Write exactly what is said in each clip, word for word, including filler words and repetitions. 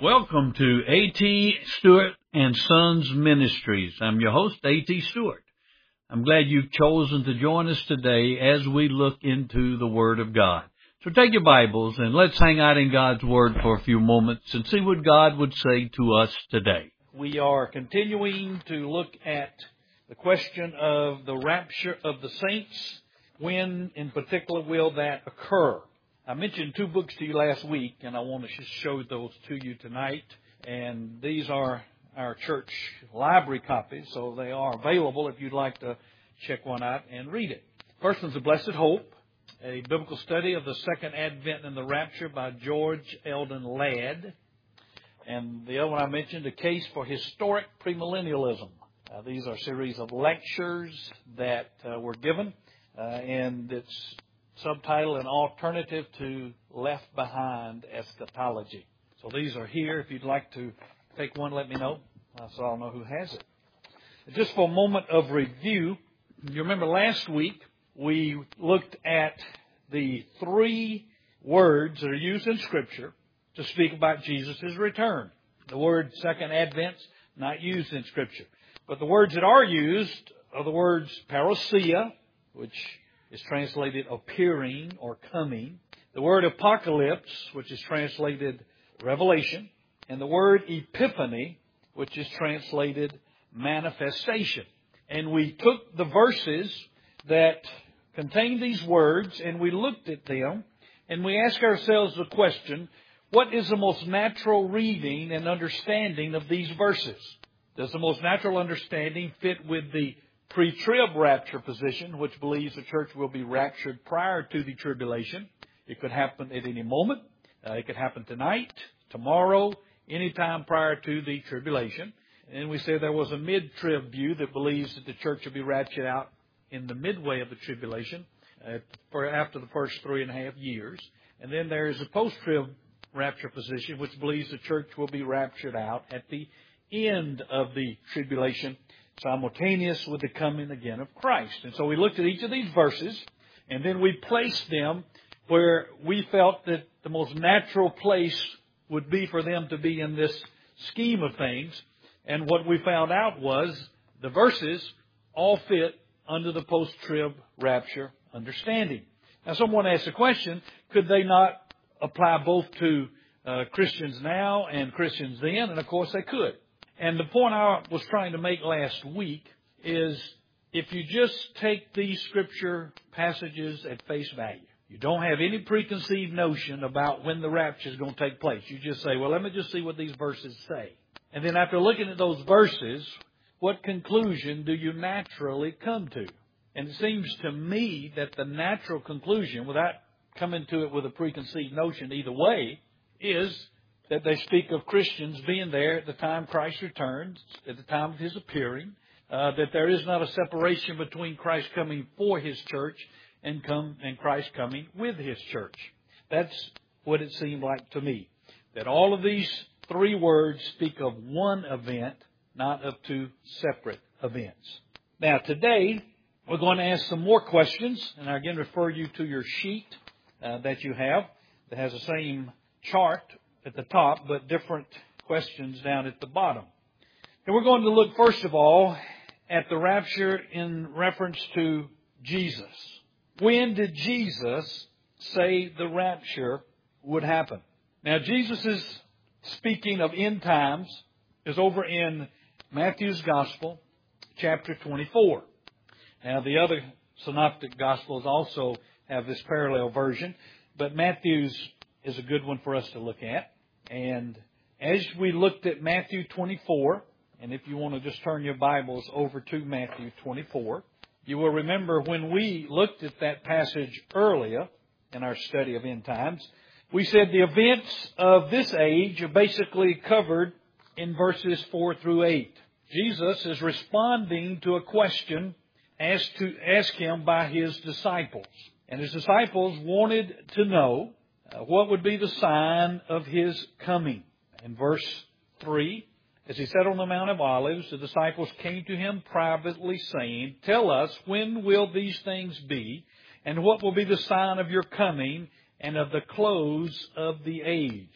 Welcome to A T. Stewart and Sons Ministries. I'm your host, A T. Stewart. I'm glad you've chosen to join us today as we look into the Word of God. So take your Bibles and let's hang out in God's Word for a few moments and see what God would say to us today. We are continuing to look at the question of the rapture of the saints. When, in particular, will that occur? I mentioned two books to you last week, and I want to just show those to you tonight. And these are our church library copies, so they are available if you'd like to check one out and read it. First one's A Blessed Hope, a biblical study of the Second Advent and the Rapture by George Eldon Ladd. And the other one I mentioned, A Case for Historic Premillennialism. Uh, these are a series of lectures that uh, were given, uh, and it's subtitle, An Alternative to Left Behind Eschatology. So these are here. If you'd like to take one, let me know, uh, so I'll know who has it. Just for a moment of review, you remember last week we looked at the three words that are used in Scripture to speak about Jesus' return. The word Second Advent, not used in Scripture. But the words that are used are the words parousia, which is translated appearing or coming. The word apocalypse, which is translated revelation. And the word epiphany, which is translated manifestation. And we took the verses that contain these words and we looked at them and we asked ourselves the question, what is the most natural reading and understanding of these verses? Does the most natural understanding fit with the pre-trib rapture position, which believes the church will be raptured prior to the tribulation? It could happen at any moment. Uh, it could happen tonight, tomorrow, anytime prior to the tribulation. And we said there was a mid-trib view that believes that the church will be raptured out in the midway of the tribulation uh, for after the first three and a half years. And then there is a post-trib rapture position, which believes the church will be raptured out at the end of the tribulation, simultaneous with the coming again of Christ. And so we looked at each of these verses, and then we placed them where we felt that the most natural place would be for them to be in this scheme of things. And what we found out was the verses all fit under the post-trib rapture understanding. Now someone asked the question, could they not apply both to uh, Christians now and Christians then? And of course they could. And the point I was trying to make last week is if you just take these Scripture passages at face value, you don't have any preconceived notion about when the rapture is going to take place. You just say, well, let me just see what these verses say. And then after looking at those verses, what conclusion do you naturally come to? And it seems to me that the natural conclusion, without coming to it with a preconceived notion either way, is that they speak of Christians being there at the time Christ returns, at the time of His appearing, uh, that there is not a separation between Christ coming for His church and come and Christ coming with His church. That's what it seemed like to me, that all of these three words speak of one event, not of two separate events. Now today, we're going to ask some more questions, and I again refer you to your sheet uh, that you have that has the same chart at the top, but different questions down at the bottom. And we're going to look, first of all, at the rapture in reference to Jesus. When did Jesus say the rapture would happen? Now, Jesus is speaking of end times, is over in Matthew's Gospel, chapter twenty-four. Now, the other synoptic Gospels also have this parallel version, but Matthew's is a good one for us to look at. And as we looked at Matthew twenty-four, and if you want to just turn your Bibles over to Matthew twenty-four, you will remember when we looked at that passage earlier in our study of end times, we said the events of this age are basically covered in verses four through eight. Jesus is responding to a question asked to ask Him by His disciples. And His disciples wanted to know uh, what would be the sign of His coming. In verse three, as He sat on the Mount of Olives, the disciples came to Him privately, saying, "Tell us, when will these things be, and what will be the sign of your coming and of the close of the age?"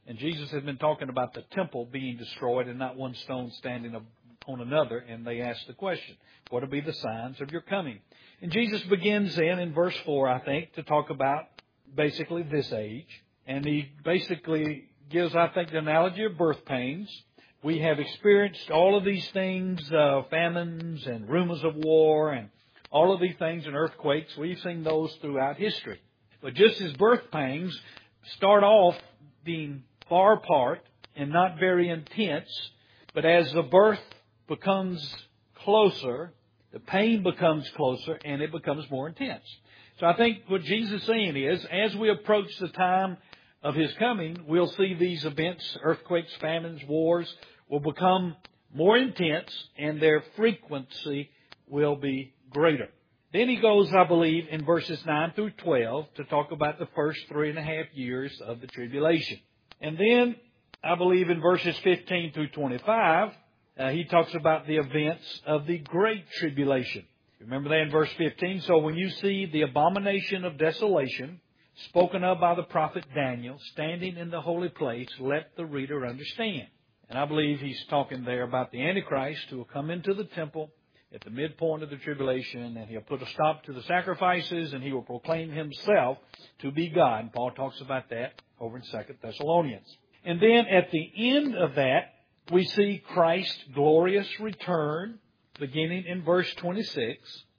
And Jesus had been talking about the temple being destroyed and not one stone standing on another. And they asked the question, what will be the signs of your coming? And Jesus begins in, in verse four, I think, to talk about basically this age. And he basically gives, I think, the analogy of birth pains. We have experienced all of these things, uh, famines and rumors of war and all of these things and earthquakes. We've seen those throughout history. But just as birth pangs start off being far apart and not very intense, but as the birth becomes closer, the pain becomes closer and it becomes more intense. So I think what Jesus is saying is, as we approach the time of His coming, we'll see these events, earthquakes, famines, wars, will become more intense and their frequency will be greater. Then he goes, I believe, in verses nine through twelve to talk about the first three and a half years of the tribulation. And then, I believe, in verses fifteen through twenty-five, uh, he talks about the events of the Great Tribulation. Remember that in verse fifteen? So when you see the abomination of desolation spoken of by the prophet Daniel standing in the holy place, let the reader understand. And I believe he's talking there about the Antichrist who will come into the temple at the midpoint of the tribulation, and he'll put a stop to the sacrifices, and he will proclaim himself to be God. And Paul talks about that over in Second Thessalonians. And then at the end of that, we see Christ's glorious return, beginning in verse twenty-six.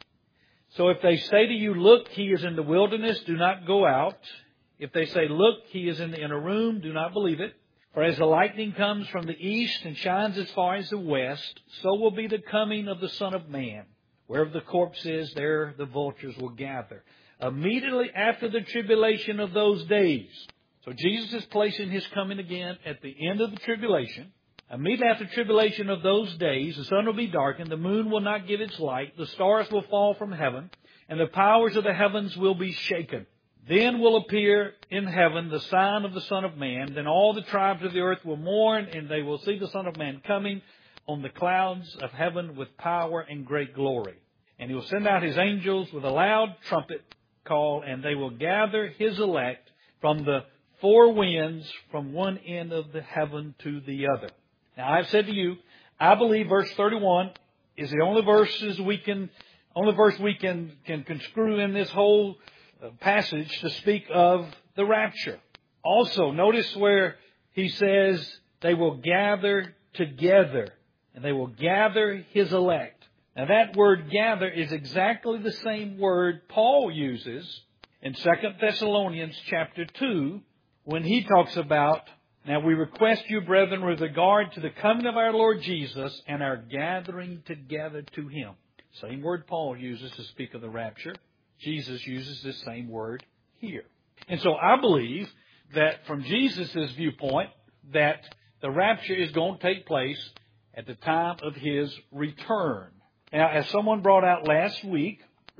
So if they say to you, look, He is in the wilderness, do not go out. If they say, look, He is in the inner room, do not believe it. For as the lightning comes from the east and shines as far as the west, so will be the coming of the Son of Man. Wherever the corpse is, there the vultures will gather. Immediately after the tribulation of those days. So Jesus is placing His coming again at the end of the tribulation. Immediately after the tribulation of those days, the sun will be darkened, the moon will not give its light, the stars will fall from heaven, and the powers of the heavens will be shaken. Then will appear in heaven the sign of the Son of Man. Then all the tribes of the earth will mourn, and they will see the Son of Man coming on the clouds of heaven with power and great glory. And He will send out His angels with a loud trumpet call, and they will gather His elect from the four winds, from one end of the heaven to the other. Now I've said to you, I believe verse thirty-one is the only verses we can, only verse we can, can construe in this whole passage to speak of the rapture. Also, notice where he says they will gather together, and they will gather His elect. Now that word gather is exactly the same word Paul uses in Second Thessalonians chapter two when he talks about, now we request you, brethren, with regard to the coming of our Lord Jesus and our gathering together to Him. Same word Paul uses to speak of the rapture. Jesus uses this same word here. And so I believe that from Jesus' viewpoint, that the rapture is going to take place at the time of His return. Now, as someone brought out last week,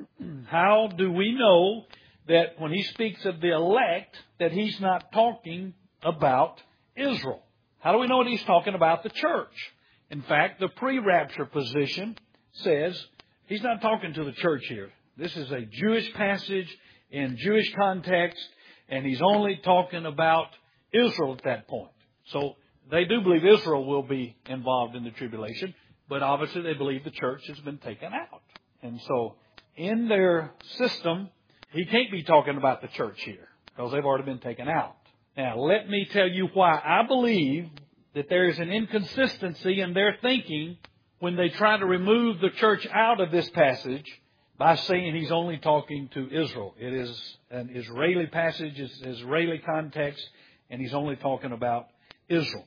how do we know that when He speaks of the elect, that He's not talking about Israel? How do we know that He's talking about the church? In fact, the pre-rapture position says He's not talking to the church here. This is a Jewish passage in Jewish context, and He's only talking about Israel at that point. So they do believe Israel will be involved in the tribulation, but obviously they believe the church has been taken out. And so in their system, He can't be talking about the church here because they've already been taken out. Now, let me tell you why I believe that there is an inconsistency in their thinking when they try to remove the church out of this passage by saying He's only talking to Israel. It is an Israeli passage, it's Israeli context, and He's only talking about Israel.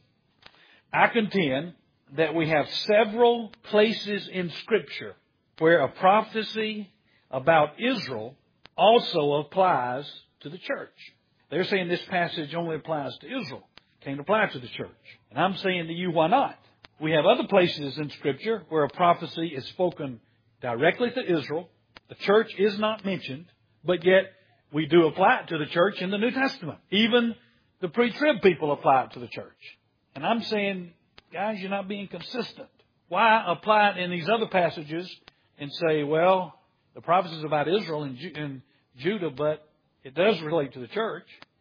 I contend that we have several places in Scripture where a prophecy about Israel also applies to the church. They're saying this passage only applies to Israel. It can't apply to the church. And I'm saying to you, why not? We have other places in Scripture where a prophecy is spoken directly to Israel. The church is not mentioned, but yet we do apply it to the church in the New Testament. Even the pre-trib people apply it to the church. And I'm saying, guys, you're not being consistent. Why apply it in these other passages and say, well, the prophecy is about Israel and, Ju- and Judah, but it does relate to the church.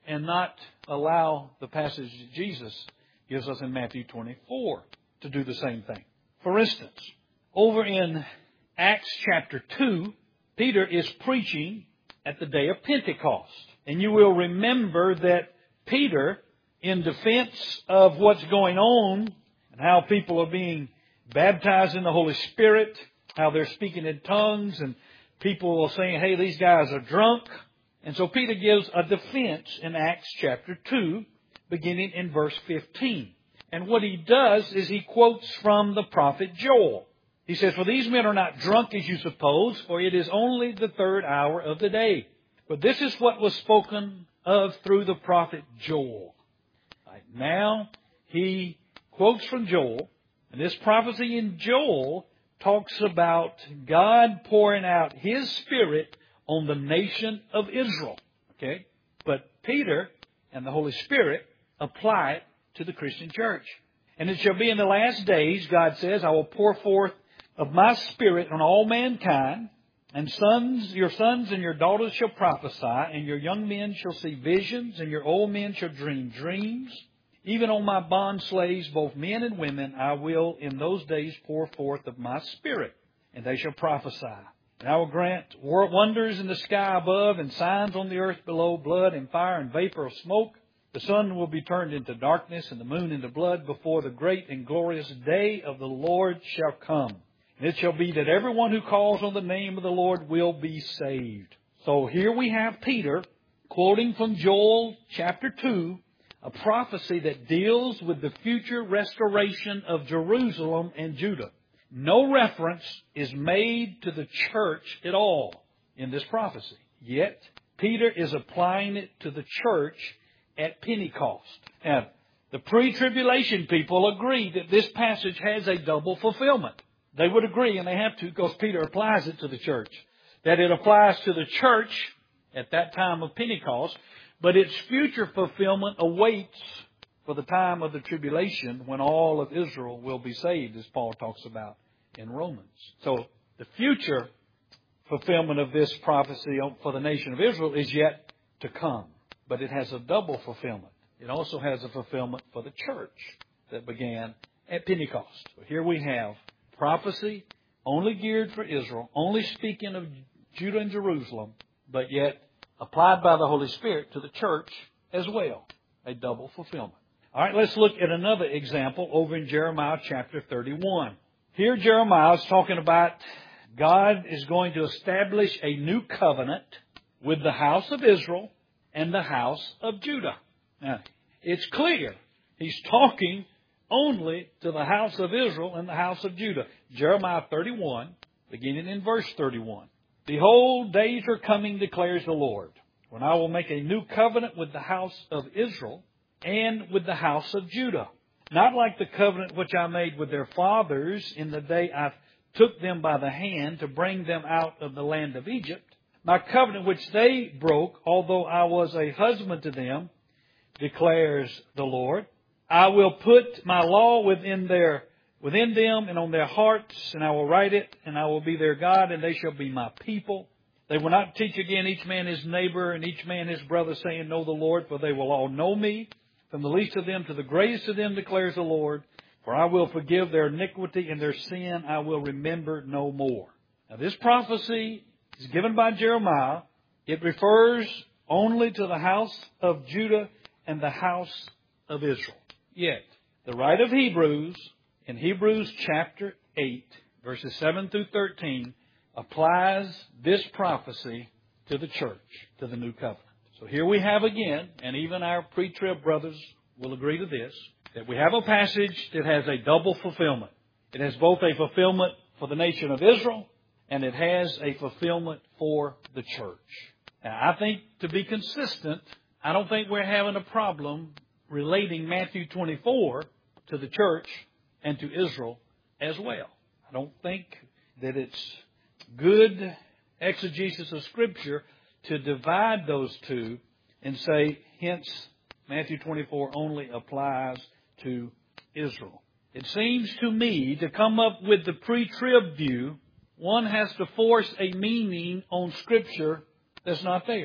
and not allow the passage that Jesus gives us in Matthew twenty-four to do the same thing. For instance, over in Acts chapter two, Peter is preaching at the day of Pentecost. And you will remember that Peter, in defense of what's going on and how people are being baptized in the Holy Spirit, how they're speaking in tongues, and people are saying, hey, these guys are drunk. And so Peter gives a defense in Acts chapter two, beginning in verse fifteen. And what he does is he quotes from the prophet Joel. He says, for these men are not drunk as you suppose, for it is only the third hour of the day. But this is what was spoken of through the prophet Joel. Right now, he quotes from Joel, and this prophecy in Joel talks about God pouring out His Spirit on the nation of Israel. Okay? But Peter and the Holy Spirit apply it to the Christian church. And it shall be in the last days, God says, I will pour forth of my Spirit on all mankind, and sons, your sons and your daughters shall prophesy, and your young men shall see visions, and your old men shall dream dreams. Even on my bond slaves, both men and women, I will in those days pour forth of my Spirit, and they shall prophesy. And I will grant wonders in the sky above, and signs on the earth below, blood and fire and vapor of smoke. The sun will be turned into darkness, and the moon into blood, before the great and glorious day of the Lord shall come. And it shall be that everyone who calls on the name of the Lord will be saved. So here we have Peter quoting from Joel chapter two, a prophecy that deals with the future restoration of Jerusalem and Judah. No reference is made to the church at all in this prophecy. Yet, Peter is applying it to the church at Pentecost. Now, the pre-tribulation people agree that this passage has a double fulfillment. They would agree, and they have to, because Peter applies it to the church, that it applies to the church at that time of Pentecost, but its future fulfillment awaits for the time of the tribulation when all of Israel will be saved, as Paul talks about in Romans. So the future fulfillment of this prophecy for the nation of Israel is yet to come, but it has a double fulfillment. It also has a fulfillment for the church that began at Pentecost. So here we have prophecy only geared for Israel, only speaking of Judah and Jerusalem, but yet applied by the Holy Spirit to the church as well. A double fulfillment. All right, let's look at another example over in Jeremiah chapter thirty-one. Here Jeremiah is talking about God is going to establish a new covenant with the house of Israel and the house of Judah. Now, it's clear he's talking only to the house of Israel and the house of Judah. Jeremiah thirty-one, beginning in verse thirty-one. Behold, days are coming, declares the Lord, when I will make a new covenant with the house of Israel and with the house of Judah. Not like the covenant which I made with their fathers in the day I took them by the hand to bring them out of the land of Egypt. My covenant which they broke, although I was a husband to them, declares the Lord. I will put my law within their within them and on their hearts, and I will write it, and I will be their God, and they shall be my people. They will not teach again each man his neighbor and each man his brother, saying, Know the Lord, for they will all know me, from the least of them to the greatest of them, declares the Lord. For I will forgive their iniquity, and their sin I will remember no more. Now this prophecy is given by Jeremiah. It refers only to the house of Judah and the house of Israel. Yet, the writer of Hebrews, in Hebrews chapter eight, verses seven through thirteen, applies this prophecy to the church, to the new covenant. So here we have again, and even our pre-trib brothers will agree to this, that we have a passage that has a double fulfillment. It has both a fulfillment for the nation of Israel, and it has a fulfillment for the church. Now, I think to be consistent, I don't think we're having a problem relating Matthew twenty-four to the church and to Israel as well. I don't think that it's good exegesis of Scripture to divide those two and say, hence, Matthew twenty-four only applies to Israel. It seems to me to come up with the pre-trib view, one has to force a meaning on Scripture that's not there.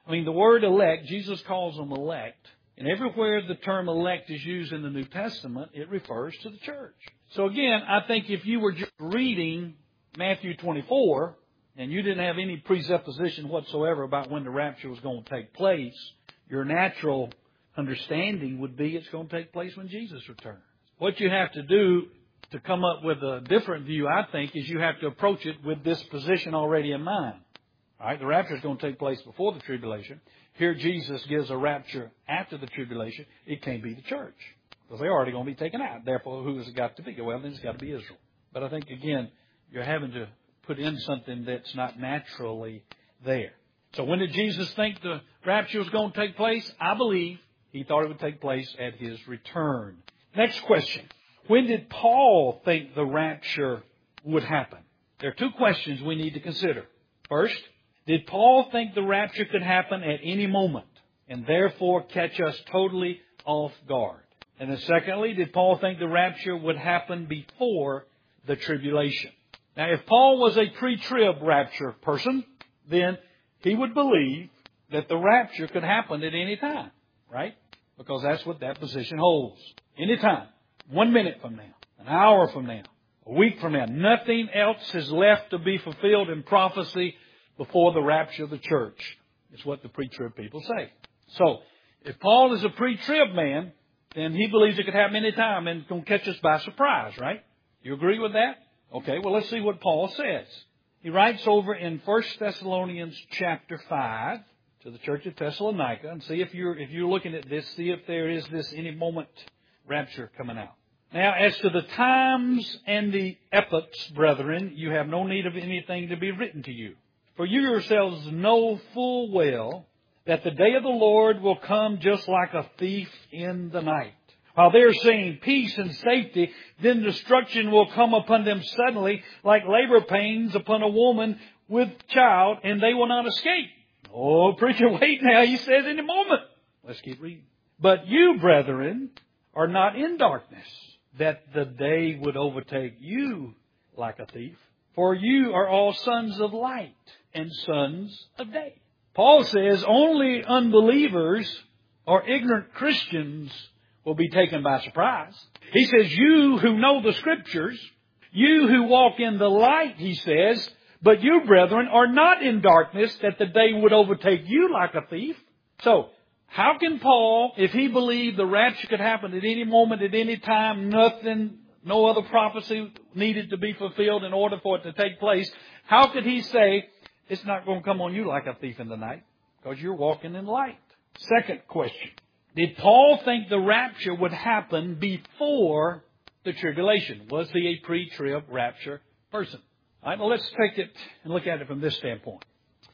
I mean, the word elect, Jesus calls them elect. And everywhere the term elect is used in the New Testament, it refers to the church. So again, I think if you were just reading Matthew twenty-four, and you didn't have any presupposition whatsoever about when the rapture was going to take place, your natural understanding would be it's going to take place when Jesus returns. What you have to do to come up with a different view, I think, is you have to approach it with this position already in mind. All right, the rapture is going to take place before the tribulation. Here Jesus gives a rapture after the tribulation. It can't be the church, because they're already going to be taken out. Therefore, who has it got to be? Well, then it's got to be Israel. But I think, again, you're having to put in something that's not naturally there. So when did Jesus think the rapture was going to take place? I believe He thought it would take place at His return. Next question. When did Paul think the rapture would happen? There are two questions we need to consider. First, did Paul think the rapture could happen at any moment and therefore catch us totally off guard? And then secondly, did Paul think the rapture would happen before the tribulation? Now, if Paul was a pre-trib rapture person, then he would believe that the rapture could happen at any time, right? Because that's what that position holds. Any time. One minute from now. An hour from now. A week from now. Nothing else is left to be fulfilled in prophecy before the rapture of the church. It's what the pre-trib people say. So, if Paul is a pre-trib man, then he believes it could happen any time and it's going to catch us by surprise, right? You agree with that? Okay, well, let's see what Paul says. He writes over in First Thessalonians chapter five to the church of Thessalonica, and see if you're, if you're looking at this, see if there is this any moment rapture coming out. Now, as to the times and the epochs, brethren, you have no need of anything to be written to you. For you yourselves know full well that the day of the Lord will come just like a thief in the night. While they are saying peace and safety, then destruction will come upon them suddenly, like labor pains upon a woman with child, and they will not escape. Oh, preacher, wait now. He says in a moment. Let's keep reading. But you, brethren, are not in darkness, that the day would overtake you like a thief. For you are all sons of light and sons of day. Paul says only unbelievers or ignorant Christians will be taken by surprise. He says, you who know the Scriptures, you who walk in the light, he says, but you, brethren, are not in darkness, that the day would overtake you like a thief. So, how can Paul, if he believed the rapture could happen at any moment, at any time, nothing, no other prophecy needed to be fulfilled in order for it to take place, how could he say, it's not going to come on you like a thief in the night? Because you're walking in light. Second question. Did Paul think the rapture would happen before the tribulation? Was he a pre-trib rapture person? All right, well, let's take it and look at it from this standpoint.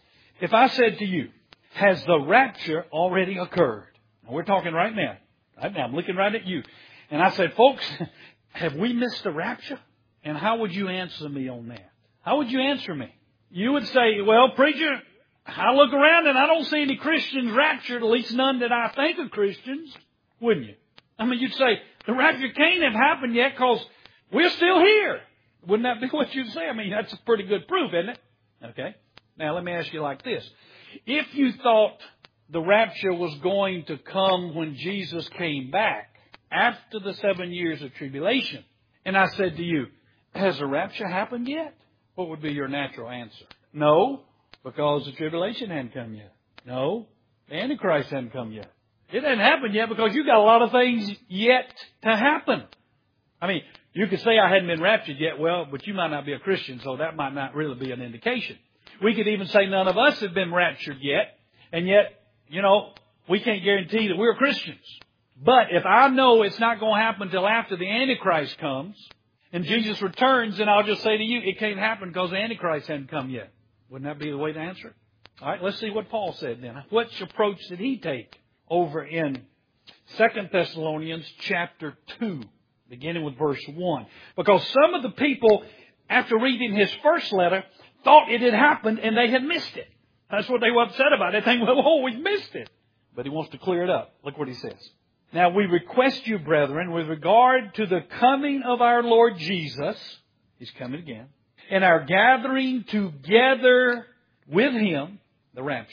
If I said to you, has the rapture already occurred? And we're talking right now. Right now, I'm looking right at you. And I said, folks, have we missed the rapture? And how would you answer me on that? How would you answer me? You would say, well, preacher, I look around and I don't see any Christians raptured, at least none that I think are Christians, wouldn't you? I mean, you'd say, the rapture can't have happened yet because we're still here. Wouldn't that be what you'd say? I mean, that's a pretty good proof, isn't it? Okay. Now, let me ask you like this. If you thought the rapture was going to come when Jesus came back after the seven years of tribulation, and I said to you, has the rapture happened yet? What would be your natural answer? No, because the tribulation hadn't come yet. No, the Antichrist hadn't come yet. It hadn't happened yet because you got a lot of things yet to happen. I mean, you could say I hadn't been raptured yet. Well, but you might not be a Christian, so that might not really be an indication. We could even say none of us have been raptured yet, and yet, you know, we can't guarantee that we're Christians. But if I know it's not going to happen until after the Antichrist comes, and Jesus returns, then I'll just say to you, it can't happen because the Antichrist hadn't come yet. Wouldn't that be the way to answer it? All right, let's see what Paul said then. Which approach did he take over in Second Thessalonians chapter two, beginning with verse one? Because some of the people, after reading his first letter, thought it had happened and they had missed it. That's what they were upset about. They think, well, oh, we missed it. But he wants to clear it up. Look what he says. Now we request you, brethren, with regard to the coming of our Lord Jesus, He's coming again, and our gathering together with Him, the rapture.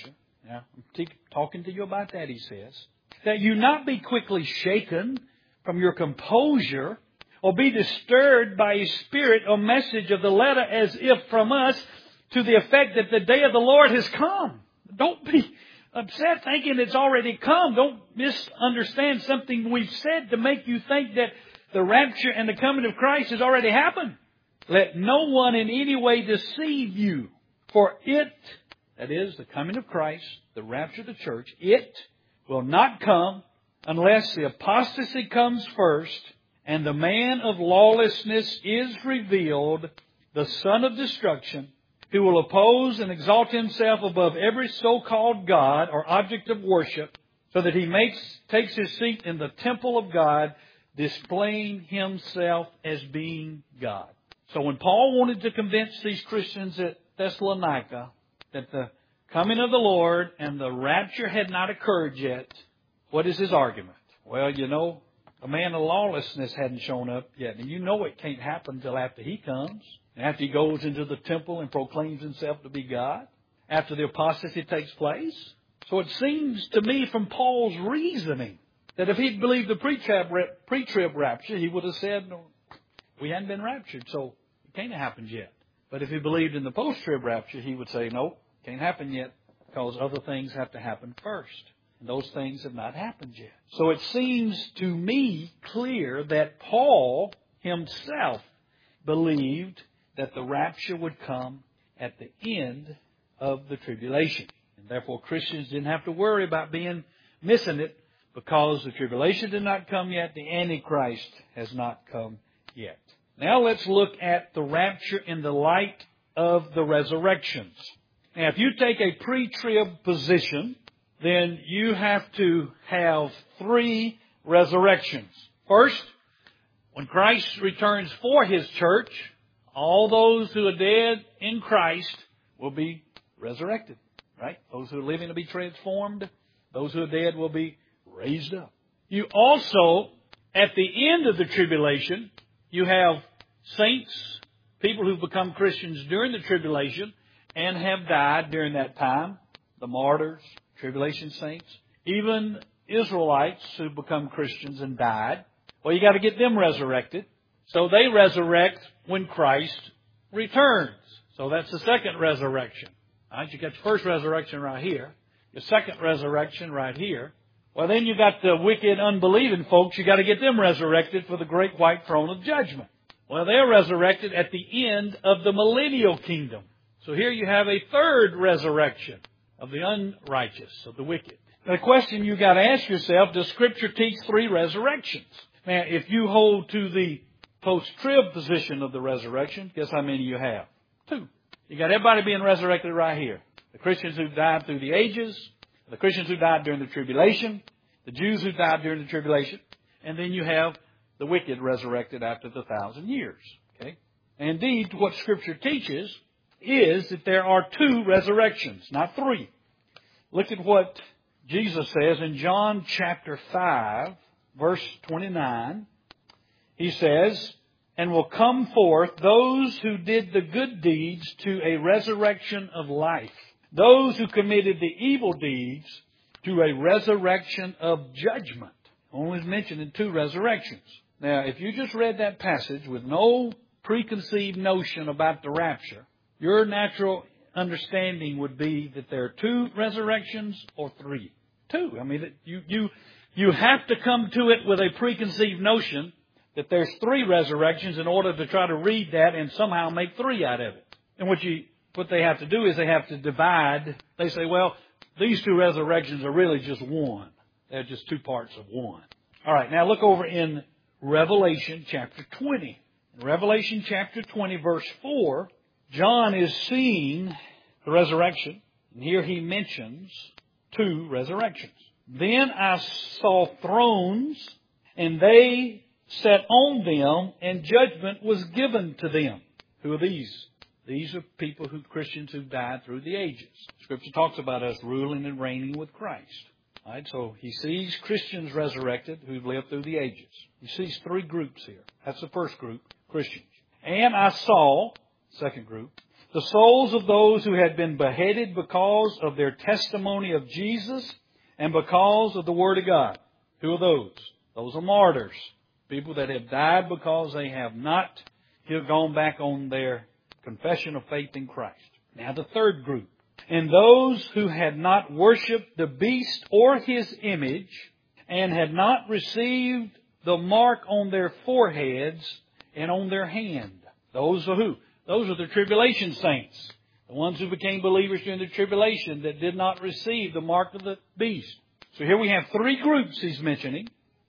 Now, I'm t- talking to you about that, he says. That you not be quickly shaken from your composure, or be disturbed by a spirit or message of the letter as if from us, to the effect that the day of the Lord has come. Don't be upset thinking it's already come. Don't misunderstand something we've said to make you think that the rapture and the coming of Christ has already happened. Let no one in any way deceive you. For it, that is, the coming of Christ, the rapture of the church, it will not come unless the apostasy comes first and the man of lawlessness is revealed, the son of destruction, who will oppose and exalt himself above every so-called God or object of worship, so that he makes takes his seat in the temple of God, displaying himself as being God. So when Paul wanted to convince these Christians at Thessalonica that the coming of the Lord and the rapture had not occurred yet, what is his argument? Well, you know, a man of lawlessness hadn't shown up yet. And you know it can't happen until after he comes. After he goes into the temple and proclaims himself to be God. After the apostasy takes place. So it seems to me from Paul's reasoning that if he'd believed the pre-trib, pre-trib rapture, he would have said, no, we hadn't been raptured, so it can't have happened yet. But if he believed in the post-trib rapture, he would say, no, it can't happen yet because other things have to happen first. And those things have not happened yet. So it seems to me clear that Paul himself believed that the rapture would come at the end of the tribulation. And therefore Christians didn't have to worry about being missing it because the tribulation did not come yet. The Antichrist has not come yet. Now let's look at the rapture in the light of the resurrections. Now if you take a pre-trib position, then you have to have three resurrections. First, when Christ returns for His church, all those who are dead in Christ will be resurrected. Right? Those who are living will be transformed. Those who are dead will be raised up. You also, at the end of the tribulation, you have saints, people who've become Christians during the tribulation and have died during that time, the martyrs, tribulation saints, even Israelites who become Christians and died. Well, you got to get them resurrected. So they resurrect when Christ returns. So that's the second resurrection. All right, you got the first resurrection right here. The second resurrection right here. Well, then you got the wicked, unbelieving folks. You got to get them resurrected for the great white throne of judgment. Well, they're resurrected at the end of the millennial kingdom. So here you have a third resurrection of the unrighteous, of the wicked. Now, the question you got to ask yourself, does Scripture teach three resurrections? Now, if you hold to the post-trib position of the resurrection, guess how many you have? Two. You got everybody being resurrected right here. The Christians who died through the ages, the Christians who died during the tribulation, the Jews who died during the tribulation, and then you have the wicked resurrected after the thousand years. Okay? And indeed, what Scripture teaches is that there are two resurrections, not three. Look at what Jesus says in John chapter five, verse twenty-nine. He says, and will come forth those who did the good deeds to a resurrection of life. Those who committed the evil deeds to a resurrection of judgment. Only is mentioned in two resurrections. Now, if you just read that passage with no preconceived notion about the rapture, your natural understanding would be that there are two resurrections or three. Two. I mean, you, you, you have to come to it with a preconceived notion that there's three resurrections in order to try to read that and somehow make three out of it. And what you, what they have to do is they have to divide. They say, well, these two resurrections are really just one. They're just two parts of one. All right, now look over in Revelation chapter twenty. In Revelation chapter twenty, verse four, John is seeing the resurrection, and here he mentions two resurrections. Then I saw thrones, and they sat on them, and judgment was given to them. Who are these? These are people who, Christians who died through the ages. Scripture talks about us ruling and reigning with Christ. All right, so he sees Christians resurrected who've lived through the ages. He sees three groups here. That's the first group, Christians. And I saw, second group, the souls of those who had been beheaded because of their testimony of Jesus and because of the Word of God. Who are those? Those are martyrs. People that have died because they have not gone back on their confession of faith in Christ. Now the third group. And those who had not worshipped the beast or his image and had not received the mark on their foreheads and on their hand. Those are who? Those are the tribulation saints. The ones who became believers during the tribulation that did not receive the mark of the beast. So here we have three groups he's mentioning.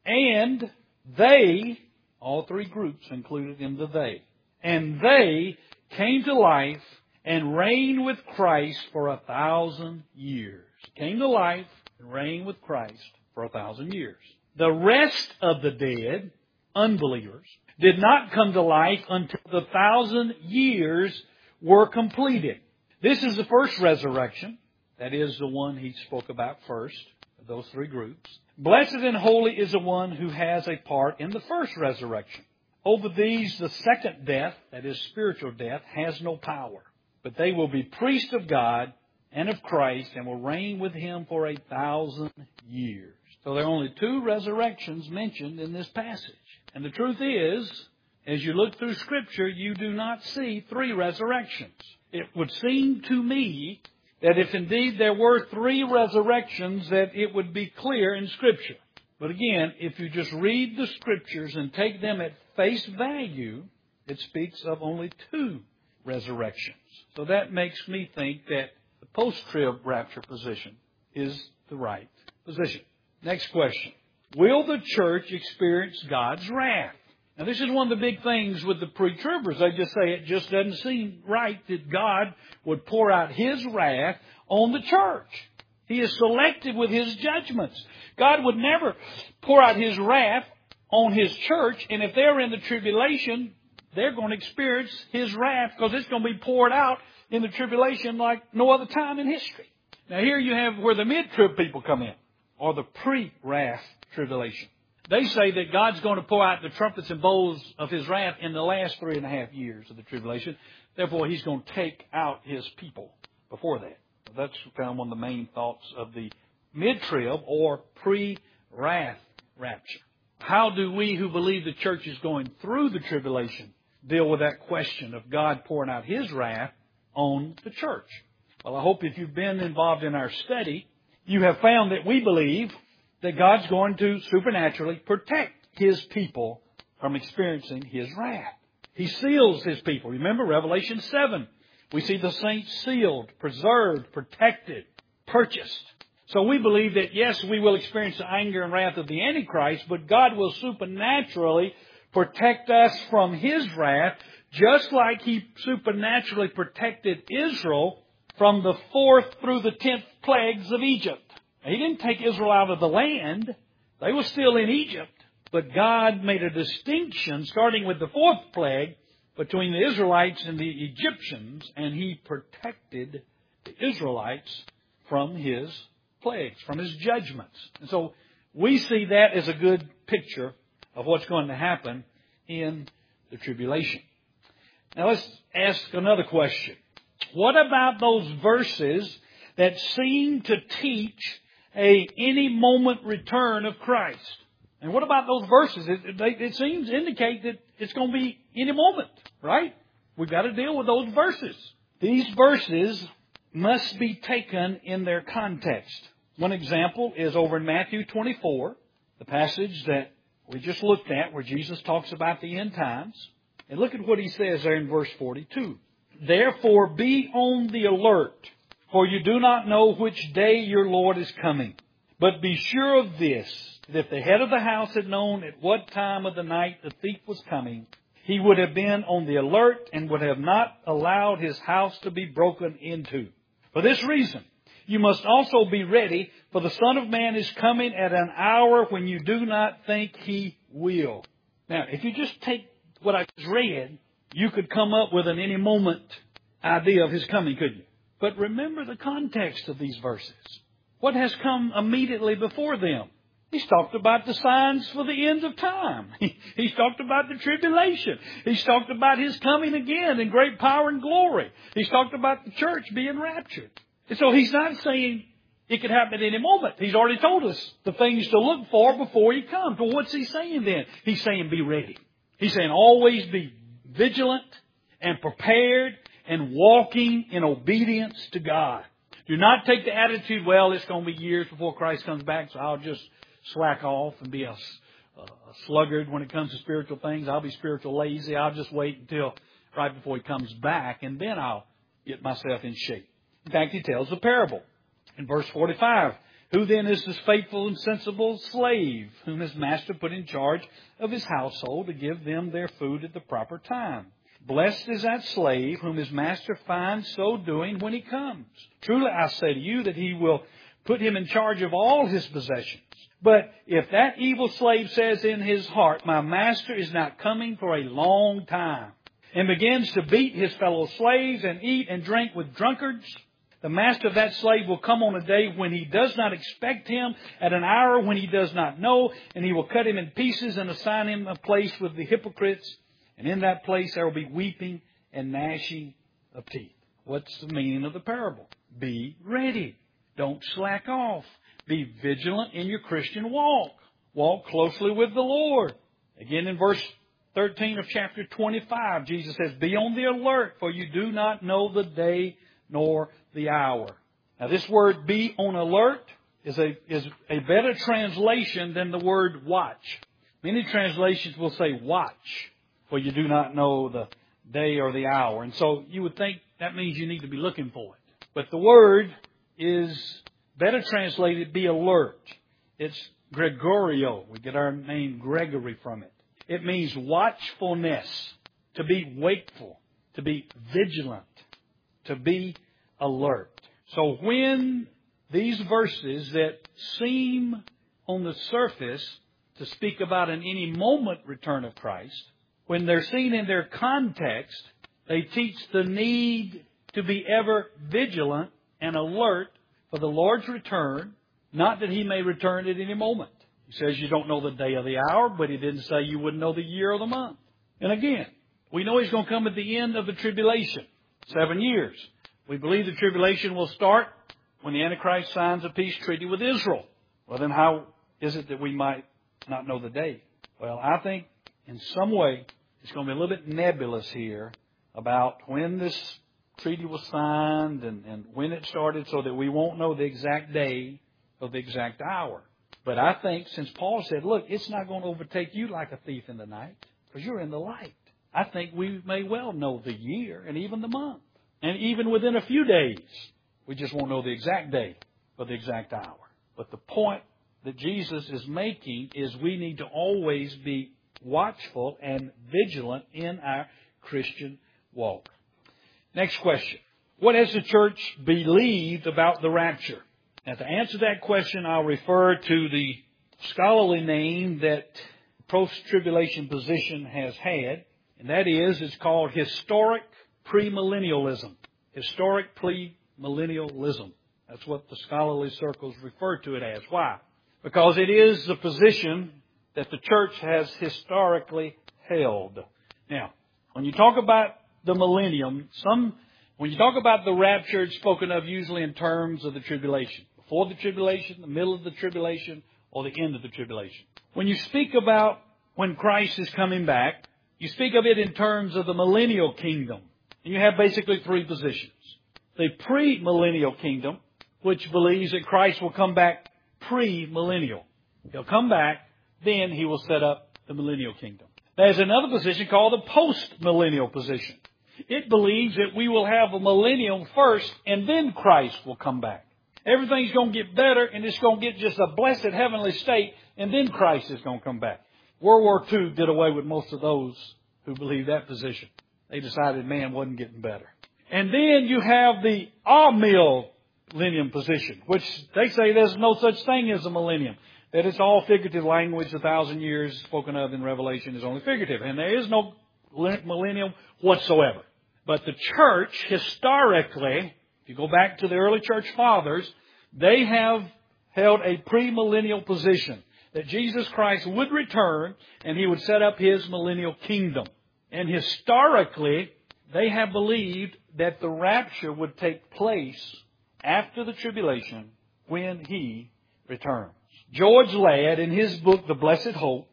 And they, all three groups included in the they. And they came to life and reigned with Christ for a thousand years. Came to life and reigned with Christ for a thousand years. The rest of the dead, unbelievers, did not come to life until the thousand years were completed. This is the first resurrection. That is the one he spoke about first, of those three groups. Blessed and holy is the one who has a part in the first resurrection. Over these, the second death, that is spiritual death, has no power. But they will be priests of God and of Christ and will reign with Him for a thousand years. So there are only two resurrections mentioned in this passage. And the truth is, as you look through Scripture, you do not see three resurrections. It would seem to me that if indeed there were three resurrections, that it would be clear in Scripture. But again, if you just read the Scriptures and take them at face value, it speaks of only two resurrections. So that makes me think that the post-trib rapture position is the right position. Next question. Will the church experience God's wrath? Now this is one of the big things with the pre-tribbers. They just say it just doesn't seem right that God would pour out His wrath on the church. He is selective with His judgments. God would never pour out His wrath on His church, and if they're in the tribulation, they're going to experience His wrath because it's going to be poured out in the tribulation like no other time in history. Now here you have where the mid-trib people come in, or the pre-wrath tribulation. They say that God's going to pour out the trumpets and bowls of His wrath in the last three and a half years of the tribulation. Therefore, He's going to take out His people before that. That's kind of one of the main thoughts of the mid-trib or pre-wrath rapture. How do we who believe the church is going through the tribulation deal with that question of God pouring out His wrath on the church? Well, I hope if you've been involved in our study, you have found that we believe that God's going to supernaturally protect His people from experiencing His wrath. He seals His people. Remember Revelation seven. We see the saints sealed, preserved, protected, purchased. So we believe that, yes, we will experience the anger and wrath of the Antichrist, but God will supernaturally protect us from His wrath, just like He supernaturally protected Israel from the fourth through the tenth plagues of Egypt. He didn't take Israel out of the land. They were still in Egypt. But God made a distinction, starting with the fourth plague, between the Israelites and the Egyptians, and He protected the Israelites from His plagues, from His judgments. And so we see that as a good picture of what's going to happen in the tribulation. Now let's ask another question. What about those verses that seem to teach a any moment return of Christ? And what about those verses? It, they, it seems to indicate that it's going to be any moment, right? We've got to deal with those verses. These verses must be taken in their context. One example is over in Matthew twenty-four, the passage that we just looked at where Jesus talks about the end times. And look at what He says there in verse forty-two. Therefore be on the alert, for you do not know which day your Lord is coming. But be sure of this, that if the head of the house had known at what time of the night the thief was coming, he would have been on the alert and would have not allowed his house to be broken into. For this reason, you must also be ready, for the Son of Man is coming at an hour when you do not think He will. Now, if you just take what I just read, you could come up with an any moment idea of His coming, couldn't you? But remember the context of these verses. What has come immediately before them? He's talked about the signs for the end of time. He's talked about the tribulation. He's talked about His coming again in great power and glory. He's talked about the church being raptured. And so He's not saying it could happen at any moment. He's already told us the things to look for before He comes. But what's He saying then? He's saying be ready. He's saying always be vigilant and prepared and walking in obedience to God. Do not take the attitude, well, it's going to be years before Christ comes back, so I'll just slack off and be a, a sluggard when it comes to spiritual things. I'll be spiritual lazy. I'll just wait until right before He comes back, and then I'll get myself in shape. In fact, He tells a parable in verse forty-five. Who then is this faithful and sensible slave whom his master put in charge of his household to give them their food at the proper time? Blessed is that slave whom his master finds so doing when he comes. Truly I say to you that he will put him in charge of all his possessions. But if that evil slave says in his heart, my master is not coming for a long time, and begins to beat his fellow slaves and eat and drink with drunkards, the master of that slave will come on a day when he does not expect him, at an hour when he does not know, and he will cut him in pieces and assign him a place with the hypocrites. And in that place there will be weeping and gnashing of teeth. What's the meaning of the parable? Be ready. Don't slack off. Be vigilant in your Christian walk. Walk closely with the Lord. Again in verse thirteen of chapter twenty-five, Jesus says, be on the alert, for you do not know the day nor the hour. Now this word be on alert is a, is a better translation than the word watch. Many translations will say watch, for you do not know the day or the hour. And so you would think that means you need to be looking for it. But the word is better translated be alert. It's Gregorio. We get our name Gregory from it. It means watchfulness, to be wakeful, to be vigilant, to be alert. So when these verses that seem on the surface to speak about an any moment return of Christ, when they're seen in their context, they teach the need to be ever vigilant and alert for the Lord's return, not that He may return at any moment. He says you don't know the day or the hour, but He didn't say you wouldn't know the year or the month. And again, we know He's going to come at the end of the tribulation, seven years. We believe the tribulation will start when the Antichrist signs a peace treaty with Israel. Well, then how is it that we might not know the day? Well, I think in some way it's going to be a little bit nebulous here about when this treaty was signed and, and when it started, so that we won't know the exact day or the exact hour. But I think since Paul said, look, it's not going to overtake you like a thief in the night, because you're in the light. I think we may well know the year and even the month. And even within a few days, we just won't know the exact day or the exact hour. But the point that Jesus is making is we need to always be watchful and vigilant in our Christian walk. Next question. What has the church believed about the rapture? Now, to answer that question, I'll refer to the scholarly name that post-tribulation position has had, and that is, it's called historic premillennialism. Historic premillennialism. That's what the scholarly circles refer to it as. Why? Because it is the position that the church has historically held. Now, when you talk about the millennium, some when you talk about the rapture, it's spoken of usually in terms of the tribulation. Before the tribulation, the middle of the tribulation, or the end of the tribulation. When you speak about when Christ is coming back, you speak of it in terms of the millennial kingdom. And you have basically three positions. The pre-millennial kingdom, which believes that Christ will come back pre-millennial. He'll come back, then He will set up the millennial kingdom. There's another position called the post-millennial position. It believes that we will have a millennium first, and then Christ will come back. Everything's going to get better, and it's going to get just a blessed heavenly state, and then Christ is going to come back. World War Two did away with most of those who believed that position. They decided man wasn't getting better. And then you have the amillennium position, which they say there's no such thing as a millennium. That it's all figurative language. A thousand years spoken of in Revelation is only figurative. And there is no millennium whatsoever. But the church, historically, if you go back to the early church fathers, they have held a premillennial position. that Jesus Christ would return and He would set up His millennial kingdom. And historically, they have believed that the rapture would take place after the tribulation when He returns. George Ladd, in his book, The Blessed Hope,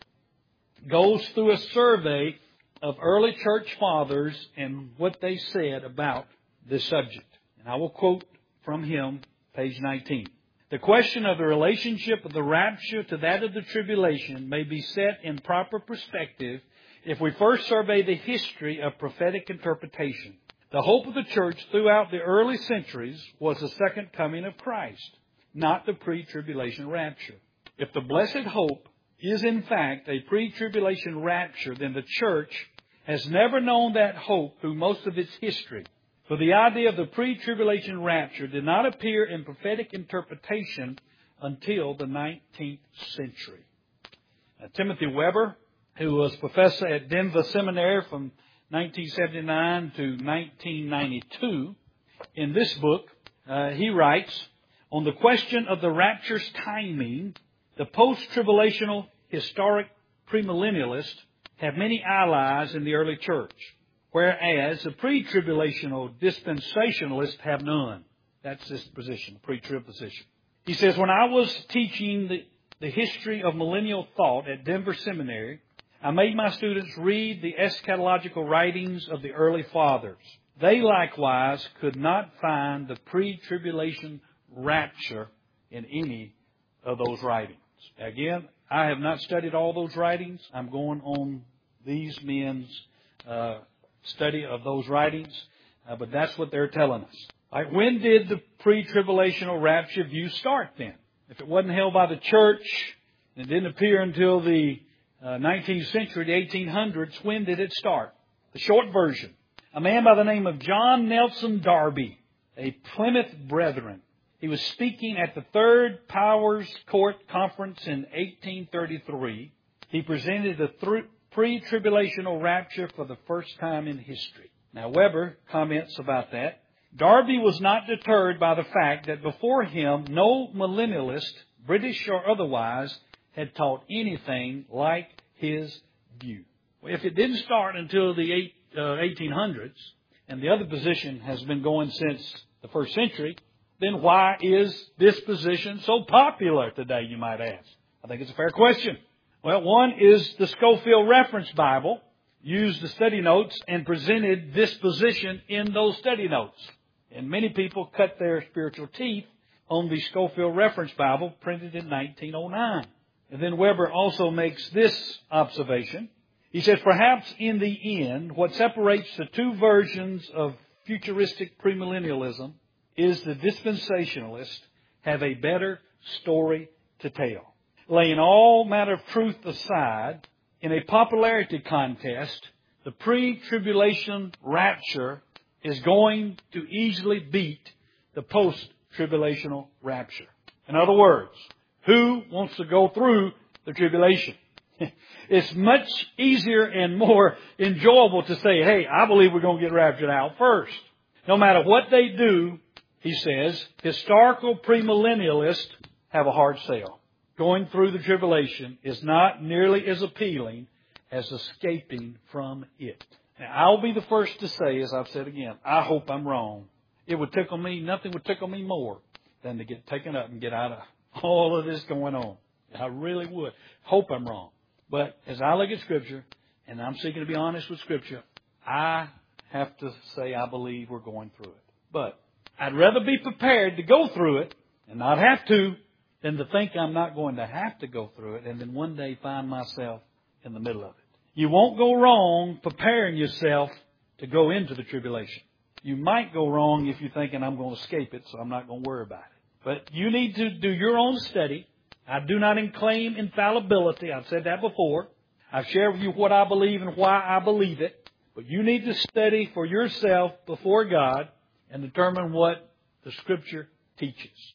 goes through a survey of early church fathers and what they said about this subject. And I will quote from him, page nineteen. The question of the relationship of the rapture to that of the tribulation may be set in proper perspective if we first survey the history of prophetic interpretation. The hope of the church throughout the early centuries was the second coming of Christ, not the pre-tribulation rapture. If the blessed hope is in fact a pre-tribulation rapture, then the church has never known that hope through most of its history. For the idea of the pre-tribulation rapture did not appear in prophetic interpretation until the nineteenth century. Now, Timothy Weber, who was professor at Denver Seminary from nineteen seventy-nine to nineteen ninety-two, in this book, uh, he writes, on the question of the rapture's timing, the post-tribulational historic premillennialists have many allies in the early church, whereas the pre-tribulational dispensationalists have none. That's this position, the pre-trib position. He says, when I was teaching the, the history of millennial thought at Denver Seminary, I made my students read the eschatological writings of the early fathers. They likewise could not find the pre-tribulation rapture in any of those writings. Again, I have not studied all those writings. I'm going on these men's uh, study of those writings, uh, but that's what they're telling us. All right, when did the pre-tribulational rapture view start then? If it wasn't held by the church, and it didn't appear until the uh, nineteenth century, the eighteen hundreds, when did it start? The short version. A man by the name of John Nelson Darby, a Plymouth Brethren. He was speaking at the Third Powers Court Conference in eighteen thirty-three. He presented the th- pre-tribulational rapture for the first time in history. Now, Weber comments about that. Darby was not deterred by the fact that before him no millennialist, British or otherwise, had taught anything like his view. Well, if it didn't start until the eight, uh, eighteen hundreds, and the other position has been going since the first century, then why is this position so popular today, you might ask? I think it's a fair question. Well, one is the Scofield Reference Bible used the study notes and presented this position in those study notes. And many people cut their spiritual teeth on the Scofield Reference Bible printed in nineteen oh nine. And then Weber also makes this observation. He says, perhaps in the end, what separates the two versions of futuristic premillennialism is the dispensationalists have a better story to tell. Laying all matter of truth aside, in a popularity contest, the pre-tribulation rapture is going to easily beat the post-tribulational rapture. In other words, who wants to go through the tribulation? It's much easier and more enjoyable to say, hey, I believe we're going to get raptured out first. No matter what they do, he says, historical premillennialists have a hard sell. Going through the tribulation is not nearly as appealing as escaping from it. Now, I'll be the first to say, as I've said again, I hope I'm wrong. It would tickle me, nothing would tickle me more than to get taken up and get out of all of this going on. I really would. Hope I'm wrong. But as I look at Scripture, and I'm seeking to be honest with Scripture, I have to say I believe we're going through it. But I'd rather be prepared to go through it and not have to than to think I'm not going to have to go through it and then one day find myself in the middle of it. You won't go wrong preparing yourself to go into the tribulation. You might go wrong if you're thinking I'm going to escape it, so I'm not going to worry about it. But you need to do your own study. I do not claim infallibility. I've said that before. I've shared with you what I believe and why I believe it. But you need to study for yourself before God and determine what the Scripture teaches.